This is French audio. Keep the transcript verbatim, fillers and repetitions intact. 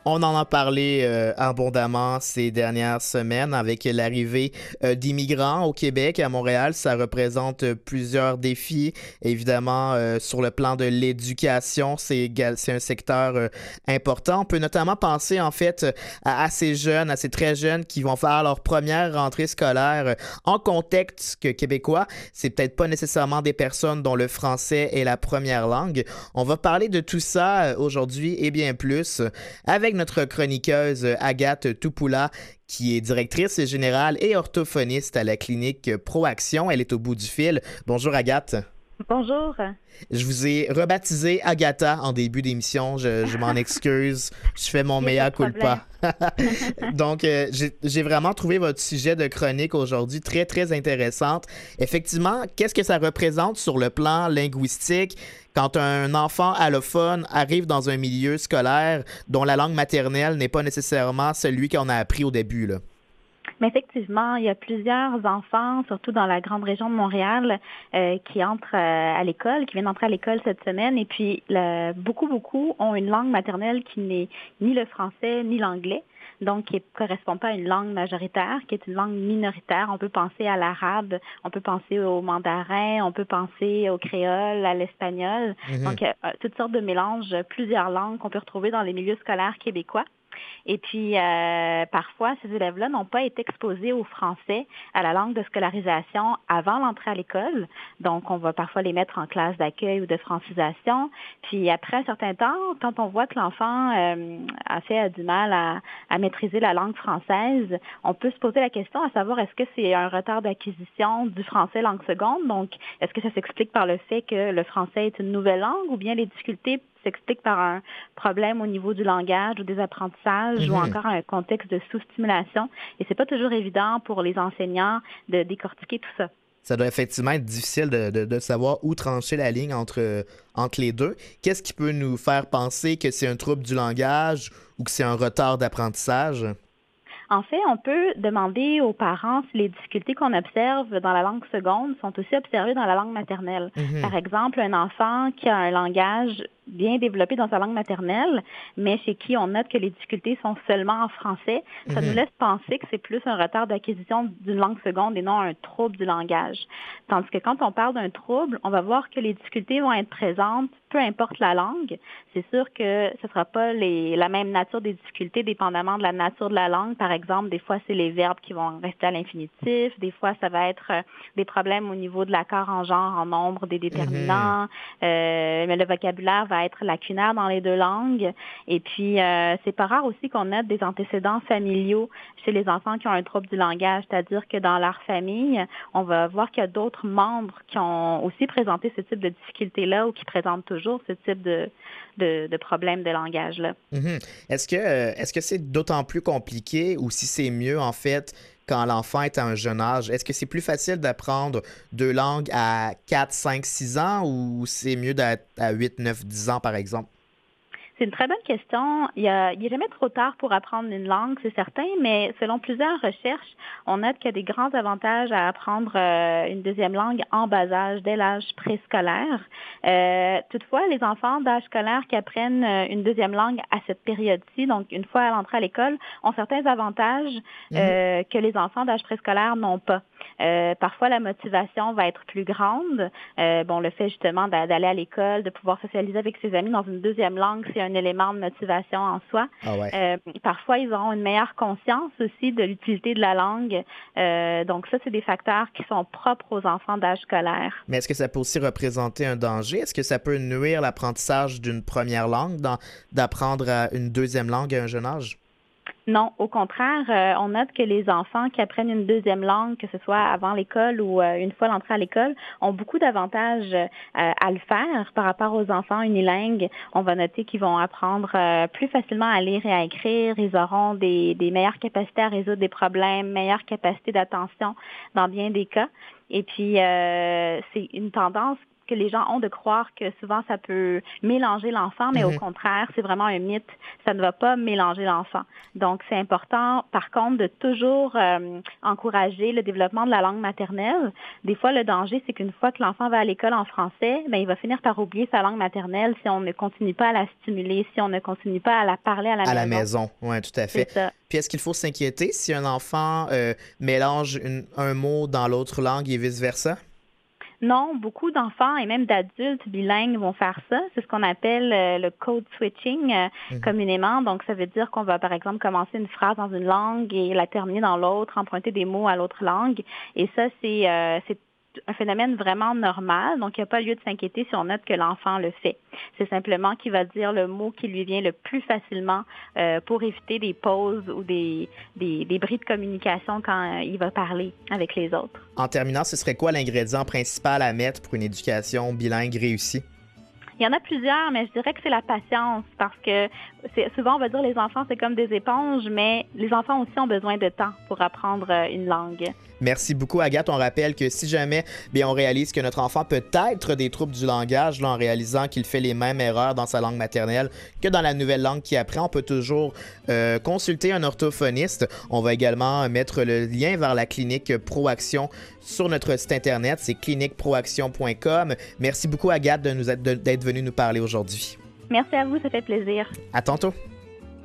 On en a parlé euh, abondamment ces dernières semaines avec l'arrivée euh, d'immigrants au Québec, à Montréal. Ça représente euh, plusieurs défis. Évidemment, euh, sur le plan de l'éducation, c'est, égal- c'est un secteur euh, important. On peut notamment penser en fait à, à ces jeunes, à ces très jeunes qui vont faire leur première rentrée scolaire euh, en contexte québécois. C'est peut-être pas nécessairement des personnes dont le français est la première langue. On va parler de tout ça euh, aujourd'hui et bien plus avec notre chroniqueuse Agathe Toupoula, qui est directrice générale et orthophoniste à la clinique Proaction. Elle est au bout du fil. Bonjour Agathe. Bonjour. Je vous ai rebaptisé Agatha en début d'émission. Je, je m'en excuse. Je fais mon Il n'y a pas mea de problème. culpa. Donc, euh, j'ai, j'ai vraiment trouvé votre sujet de chronique aujourd'hui très, très intéressante. Effectivement, qu'est-ce que ça représente sur le plan linguistique quand un enfant allophone arrive dans un milieu scolaire dont la langue maternelle n'est pas nécessairement celui qu'on a appris au début, là? Mais effectivement, il y a plusieurs enfants, surtout dans la grande région de Montréal, euh, qui entrent euh, à l'école, qui viennent d'entrer à l'école cette semaine. Et puis, le- beaucoup, beaucoup ont une langue maternelle qui n'est ni le français ni l'anglais. Donc, qui ne correspond pas à une langue majoritaire, qui est une langue minoritaire. On peut penser à l'arabe, on peut penser au mandarin, on peut penser au créole, à l'espagnol. Mhm. Donc, euh, toutes sortes de mélanges, plusieurs langues qu'on peut retrouver dans les milieux scolaires québécois. Et puis, euh, parfois, ces élèves-là n'ont pas été exposés au français, à la langue de scolarisation avant l'entrée à l'école. Donc, on va parfois les mettre en classe d'accueil ou de francisation. Puis, après un certain temps, quand on voit que l'enfant euh, a fait a du mal à, à maîtriser la langue française, on peut se poser la question à savoir est-ce que c'est un retard d'acquisition du français langue seconde? Donc, est-ce que ça s'explique par le fait que le français est une nouvelle langue ou bien les difficultés s'expliquent par un problème au niveau du langage ou des apprentissages ou Mhm. encore un contexte de sous-stimulation. Et c'est pas toujours évident pour les enseignants de décortiquer tout ça. Ça doit effectivement être difficile de, de- de savoir où trancher la ligne entre, entre les deux. Qu'est-ce qui peut nous faire penser que c'est un trouble du langage ou que c'est un retard d'apprentissage? En fait, on peut demander aux parents si les difficultés qu'on observe dans la langue seconde sont aussi observées dans la langue maternelle. Mhm. Par exemple, un enfant qui a un langage bien développé dans sa langue maternelle, mais chez qui on note que les difficultés sont seulement en français, ça nous Mhm. laisse penser que c'est plus un retard d'acquisition d'une langue seconde et non un trouble du langage. Tandis que quand on parle d'un trouble, on va voir que les difficultés vont être présentes, peu importe la langue. C'est sûr que ce ne sera pas les, la même nature des difficultés dépendamment de la nature de la langue. Par exemple, des fois, c'est les verbes qui vont rester à l'infinitif. Des fois, ça va être euh, des problèmes au niveau de l'accord en genre, en nombre des Mhm. déterminants. Euh, mais le vocabulaire va être lacunaire dans les deux langues. Et puis, euh, c'est pas rare aussi qu'on note des antécédents familiaux chez les enfants qui ont un trouble du langage, c'est-à-dire que dans leur famille, on va voir qu'il y a d'autres membres qui ont aussi présenté ce type de difficultés-là ou qui présentent toujours ce type de, de, de problème de langage-là. Mhm. Est-ce que, euh, est-ce que c'est d'autant plus compliqué ou si c'est mieux, en fait, quand l'enfant est à un jeune âge? Est-ce que c'est plus facile d'apprendre deux langues à quatre, cinq, six ans ou c'est mieux d'être à huit, neuf, dix ans, par exemple? C'est une très bonne question. Il y a, il est jamais trop tard pour apprendre une langue, c'est certain, mais selon plusieurs recherches, on note qu'il y a des grands avantages à apprendre euh, une deuxième langue en bas âge, dès l'âge préscolaire. Euh, toutefois, les enfants d'âge scolaire qui apprennent euh, une deuxième langue à cette période-ci, donc une fois à l'entrée à l'école, ont certains avantages Mhm. euh, que les enfants d'âge préscolaire n'ont pas. Euh, parfois, la motivation va être plus grande. Euh, bon, le fait justement d'a- d'aller à l'école, de pouvoir socialiser avec ses amis dans une deuxième langue, c'est un élément de motivation en soi. Ah ouais. Euh, parfois, ils auront une meilleure conscience aussi de l'utilité de la langue. Euh, donc ça, c'est des facteurs qui sont propres aux enfants d'âge scolaire. Mais est-ce que ça peut aussi représenter un danger? Est-ce que ça peut nuire l'apprentissage d'une première langue, dans- d'apprendre à une deuxième langue à un jeune âge? Non, au contraire, euh, on note que les enfants qui apprennent une deuxième langue, que ce soit avant l'école ou euh, une fois l'entrée à l'école, ont beaucoup d'avantages euh, à le faire par rapport aux enfants unilingues. On va noter qu'ils vont apprendre euh, plus facilement à lire et à écrire. Ils auront des, des meilleures capacités à résoudre des problèmes, meilleures capacités d'attention dans bien des cas. Et puis, euh, c'est une tendance que les gens ont de croire que souvent ça peut mélanger l'enfant, mais mm-hmm. au contraire, c'est vraiment un mythe. Ça ne va pas mélanger l'enfant. Donc, c'est important, par contre, de toujours euh, encourager le développement de la langue maternelle. Des fois, le danger, c'est qu'une fois que l'enfant va à l'école en français, bien, il va finir par oublier sa langue maternelle si on ne continue pas à la stimuler, si on ne continue pas à la parler à la à maison. À la maison, oui, tout à fait. C'est ça. Puis est-ce qu'il faut s'inquiéter si un enfant euh, mélange une, un mot dans l'autre langue et vice-versa? Non, beaucoup d'enfants et même d'adultes bilingues vont faire ça. C'est ce qu'on appelle euh, le code switching euh, mm-hmm. communément. Donc, ça veut dire qu'on va, par exemple, commencer une phrase dans une langue et la terminer dans l'autre, emprunter des mots à l'autre langue. Et ça, c'est, euh, c'est un phénomène vraiment normal. Donc, il n'y a pas lieu de s'inquiéter si on note que l'enfant le fait. C'est simplement qu'il va dire le mot qui lui vient le plus facilement euh, pour éviter des pauses ou des, des, des bris de communication quand euh, il va parler avec les autres. En terminant, ce serait quoi l'ingrédient principal à mettre pour une éducation bilingue réussie? Il y en a plusieurs, mais je dirais que c'est la patience parce que c'est, souvent, on va dire les enfants, c'est comme des éponges, mais les enfants aussi ont besoin de temps pour apprendre une langue. Merci beaucoup, Agathe. On rappelle que si jamais bien, on réalise que notre enfant peut être des troubles du langage là, en réalisant qu'il fait les mêmes erreurs dans sa langue maternelle que dans la nouvelle langue qu'il apprend, on peut toujours euh, consulter un orthophoniste. On va également mettre le lien vers la clinique Proaction sur notre site Internet. C'est clinique proaction point com. Merci beaucoup, Agathe, de nous être, de, d'être venue nous parler aujourd'hui. Merci à vous, ça fait plaisir. À tantôt.